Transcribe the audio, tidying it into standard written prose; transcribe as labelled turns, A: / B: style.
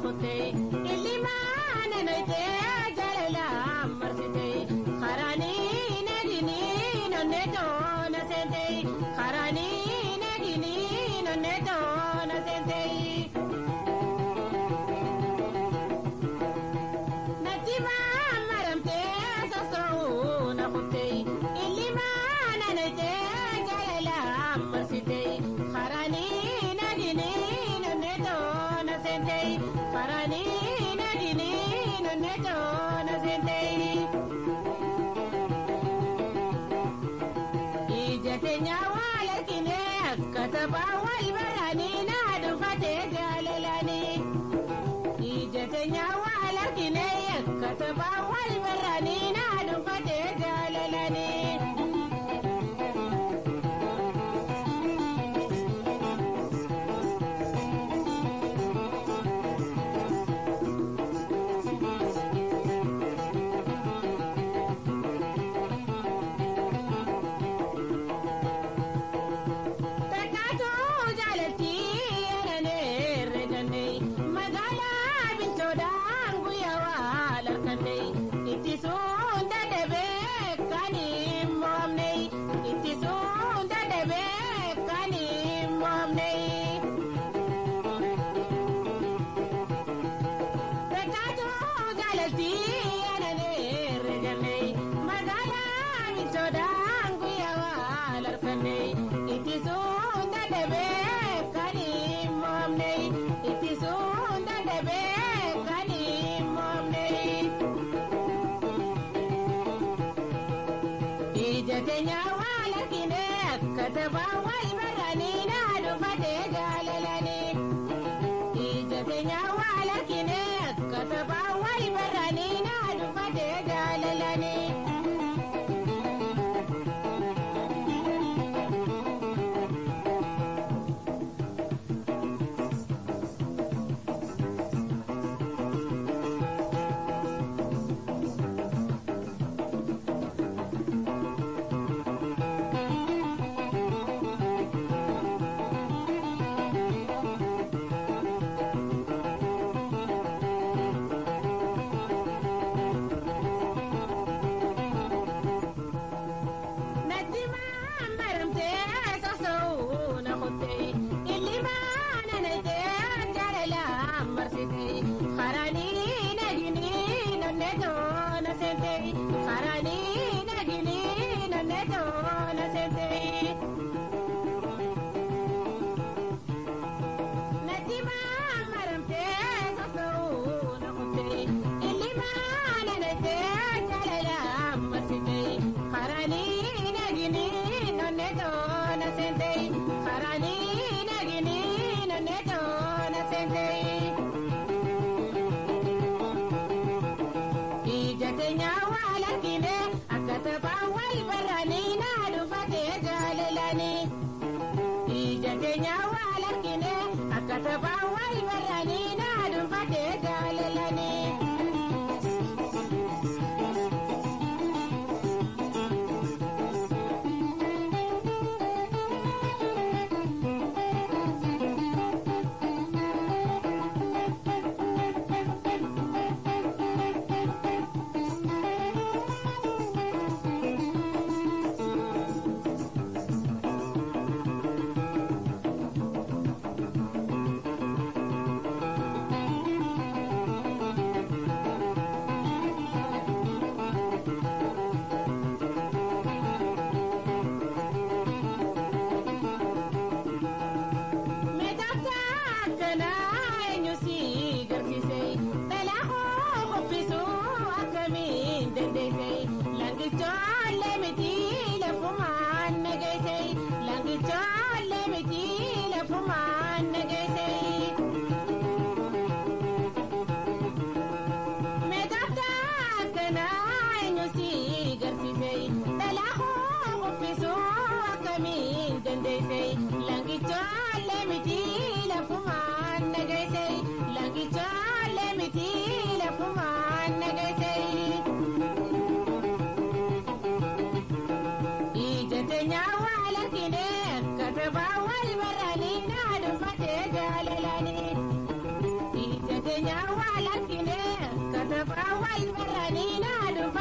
A: kutee ilmaan enootee jaalala marsitee karaanii naginii nonnee toona seentee karaanii naginii nonnee toona seentee. Najimaa maramtee sosoo na kutee ilmaan enootee jaalala marsitee karaanii naginii nonnee toona seentee karaanii naginii nonnee toona seentee. Ijatenya wal arginee akkataba wal baranii na dhuunfatee jaalalanii. Ijatenya wal arginee akkataba wal baranii na dhuunfatee jaalalanii. Takkaatoo jaalaltii eenyee reedanii magaalaa bintoodhaan guyyaa wal arganii ittisuun dadhabee kan hin mo'amne ittisuun dadhabee kan hin mo'amne. Takkaatoo jaalaltii eenyee reedanii magaalaa bintoodhaan guyyaa wal arganii ittisuun dadhabee kan hin mo'amne ittisuun dadhabee kan hin mo'amne. Ijatenya wal arginee akkataba wal baranii na dhuunfatee jaalalanii. Ijatenya wal arginee akkataba wal baranii na dhuunfatee jaalalanii. Najimaa maramtee sosoo na kutee ilmaan enootee jaalala marsitee karaanii naginii nonnee toona seentee karaanii naginii nonnee toona seentee. Najimaa maramtee sosoo na kutee ilmaan enootee jaalala marsitee karaanii naginii nonnee toona seentee karaanii naginii nonnee toona seentee. Ijatenya wal arginee akkataba wal baranii na dhuunfatee jaalalanii. Ijatenya wal arginee akkataba wal baranii na dhuunfatee jaalalanii. wal barani na